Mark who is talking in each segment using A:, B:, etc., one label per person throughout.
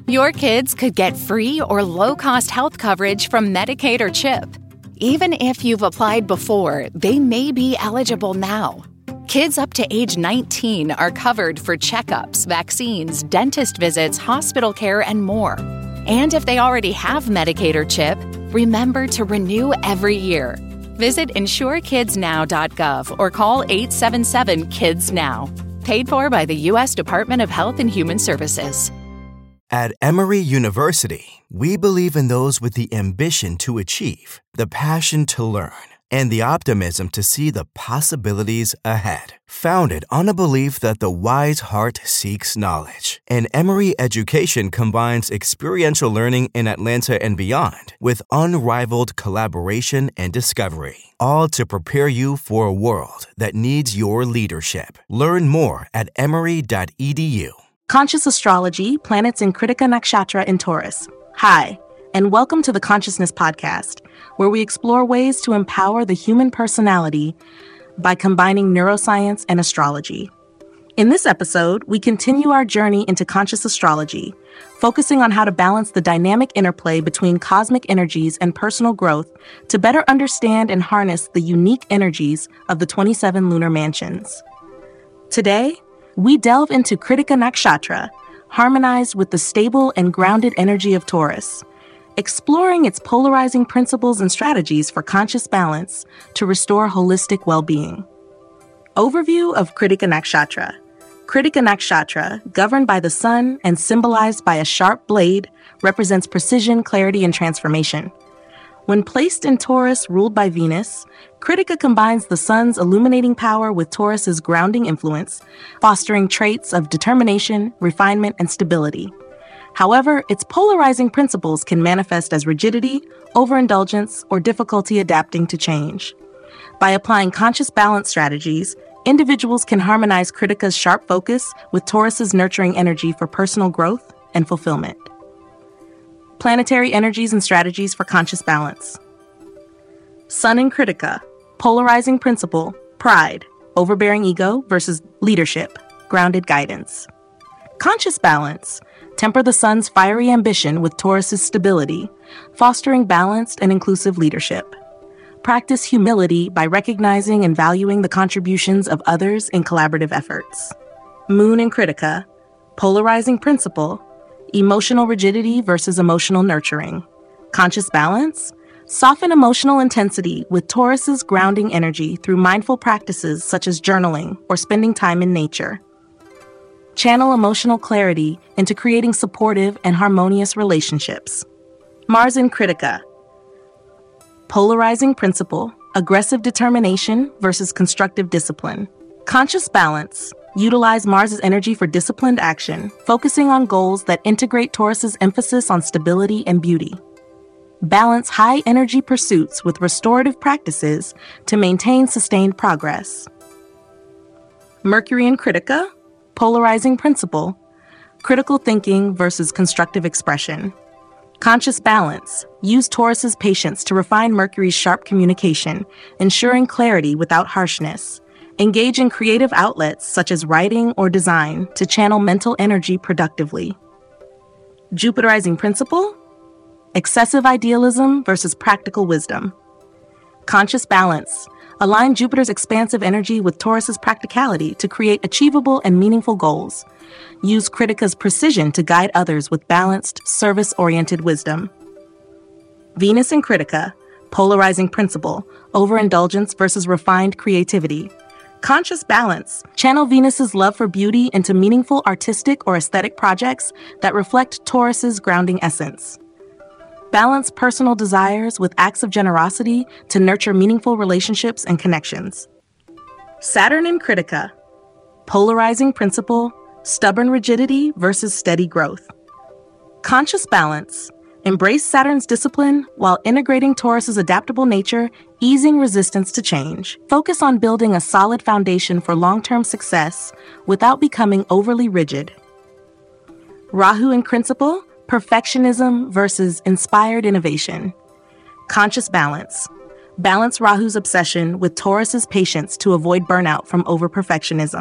A: Your kids could get free or low-cost health coverage from Medicaid or CHIP. Even if you've applied before, they may be eligible now. Kids up to age 19 are covered for checkups, vaccines, dentist visits, hospital care, and more. And if they already have Medicaid or CHIP, remember to renew every year. Visit insurekidsnow.gov or call 877-KIDS-NOW. Paid for by the U.S. Department of Health and Human Services.
B: At Emory University, we believe in those with the ambition to achieve, the passion to learn, and the optimism to see the possibilities ahead. Founded on a belief that the wise heart seeks knowledge, and Emory education combines experiential learning in Atlanta and beyond with unrivaled collaboration and discovery, all to prepare you for a world that needs your leadership. Learn more at emory.edu.
C: Conscious Astrology, Planets in Kritika Nakshatra in Taurus. Hi, and welcome to the Consciousness Podcast, where we explore ways to empower the human personality by combining neuroscience and astrology. In this episode, we continue our journey into conscious astrology, focusing on how to balance the dynamic interplay between cosmic energies and personal growth to better understand and harness the unique energies of the 27 lunar mansions. Today, we delve into Kritika Nakshatra, harmonized with the stable and grounded energy of Taurus, exploring its polarizing principles and strategies for conscious balance to restore holistic well-being. Overview of Kritika Nakshatra. Kritika Nakshatra, governed by the sun and symbolized by a sharp blade, represents precision, clarity, and transformation. When placed in Taurus, ruled by Venus, Kritika combines the sun's illuminating power with Taurus's grounding influence, fostering traits of determination, refinement, and stability. However, its polarizing principles can manifest as rigidity, overindulgence, or difficulty adapting to change. By applying conscious balance strategies, individuals can harmonize Kritika's sharp focus with Taurus's nurturing energy for personal growth and fulfillment. Planetary energies and strategies for conscious balance. Sun in Kritika, polarizing principle, pride, overbearing ego versus leadership, grounded guidance. Conscious balance, temper the sun's fiery ambition with Taurus's stability, fostering balanced and inclusive leadership. Practice humility by recognizing and valuing the contributions of others in collaborative efforts. Moon in Kritika, polarizing principle, emotional rigidity versus emotional nurturing. Conscious balance, soften emotional intensity with Taurus's grounding energy through mindful practices such as journaling or spending time in nature. Channel emotional clarity into creating supportive and harmonious relationships. Mars in Kritika, polarizing principle, aggressive determination versus constructive discipline. Conscious balance, utilize Mars's energy for disciplined action, focusing on goals that integrate Taurus's emphasis on stability and beauty. Balance high-energy pursuits with restorative practices to maintain sustained progress. Mercury in Kritika, polarizing principle, critical thinking versus constructive expression. Conscious balance, use Taurus's patience to refine Mercury's sharp communication, ensuring clarity without harshness. Engage in creative outlets such as writing or design to channel mental energy productively. Jupiterizing principle, excessive idealism versus practical wisdom. Conscious balance, align Jupiter's expansive energy with Taurus's practicality to create achievable and meaningful goals. Use Kritika's precision to guide others with balanced, service-oriented wisdom. Venus in Kritika, polarizing principle, overindulgence versus refined creativity. Conscious balance, channel Venus's love for beauty into meaningful artistic or aesthetic projects that reflect Taurus's grounding essence. Balance personal desires with acts of generosity to nurture meaningful relationships and connections. Saturn in Kritika, polarizing principle, stubborn rigidity versus steady growth. Conscious balance, embrace Saturn's discipline while integrating Taurus's adaptable nature, easing resistance to change. Focus on building a solid foundation for long-term success without becoming overly rigid. Rahu in principle, perfectionism versus inspired innovation. Conscious balance. Balance Rahu's obsession with Taurus's patience to avoid burnout from over-perfectionism.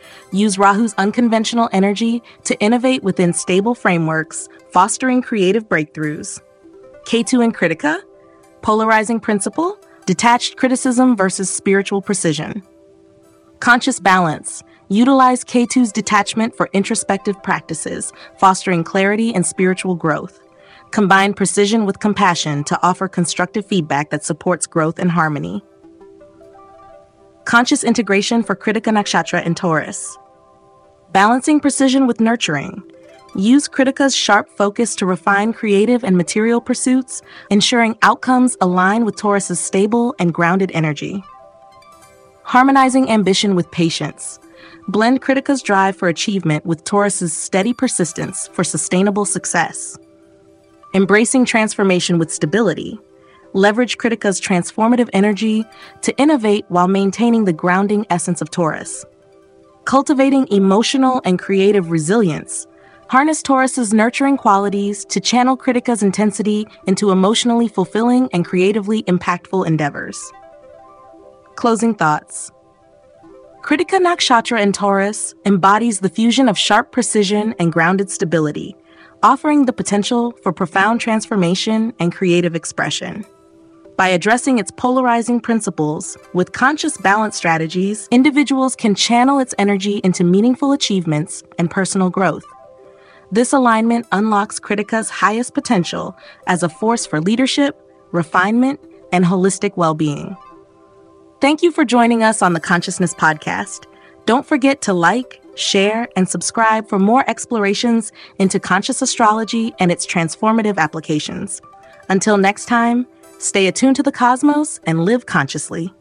C: Use Rahu's unconventional energy to innovate within stable frameworks, fostering creative breakthroughs. Ketu and Kritika, polarizing principle, detached criticism versus spiritual precision. Conscious balance, utilize Ketu's detachment for introspective practices, fostering clarity and spiritual growth. Combine precision with compassion to offer constructive feedback that supports growth and harmony. Conscious integration for Kritika Nakshatra in Taurus. Balancing precision with nurturing. Use Kritika's sharp focus to refine creative and material pursuits, ensuring outcomes align with Taurus's stable and grounded energy. Harmonizing ambition with patience. Blend Kritika's drive for achievement with Taurus's steady persistence for sustainable success. Embracing transformation with stability. Leverage Kritika's transformative energy to innovate while maintaining the grounding essence of Taurus. Cultivating emotional and creative resilience. Harness Taurus's nurturing qualities to channel Kritika's intensity into emotionally fulfilling and creatively impactful endeavors. Closing thoughts. Kritika Nakshatra in Taurus embodies the fusion of sharp precision and grounded stability, offering the potential for profound transformation and creative expression. By addressing its polarizing principles with conscious balance strategies, individuals can channel its energy into meaningful achievements and personal growth. This alignment unlocks Kritika's highest potential as a force for leadership, refinement, and holistic well-being. Thank you for joining us on the Consciousness Podcast. Don't forget to like, share, and subscribe for more explorations into conscious astrology and its transformative applications. Until next time, stay attuned to the cosmos and live consciously.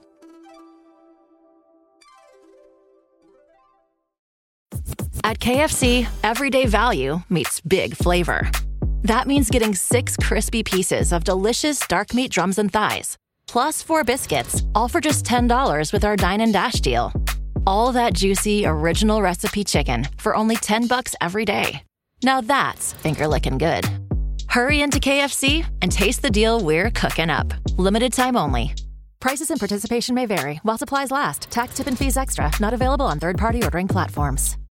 A: At KFC, everyday value meets big flavor. That means getting 6 crispy pieces of delicious dark meat drums and thighs, plus 4 biscuits, all for just $10 with our Dine and Dash deal. All that juicy, original recipe chicken for only $10 every day. Now that's finger-licking good. Hurry into KFC and taste the deal we're cooking up. Limited time only. Prices and participation may vary while supplies last. Tax, tip, and fees extra. Not available on third-party ordering platforms.